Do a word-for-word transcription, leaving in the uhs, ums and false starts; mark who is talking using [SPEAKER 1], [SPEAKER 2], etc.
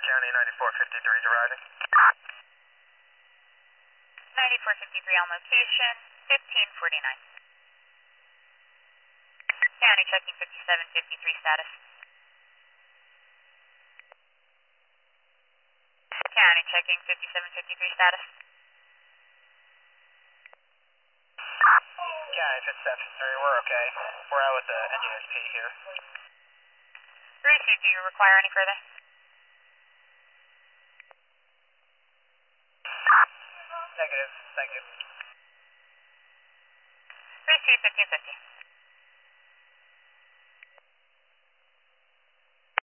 [SPEAKER 1] County ninety-four fifty-three deriving.
[SPEAKER 2] ninety-four fifty-three on location, fifteen forty-nine. County checking fifty-seven fifty-three status. County checking fifty-seven fifty-three status.
[SPEAKER 1] County fifty-seven fifty-three, we're okay. We're out with the N J S P here.
[SPEAKER 2] Received, do you require any further?
[SPEAKER 1] Negative, thank you.
[SPEAKER 2] Received fifteen fifty.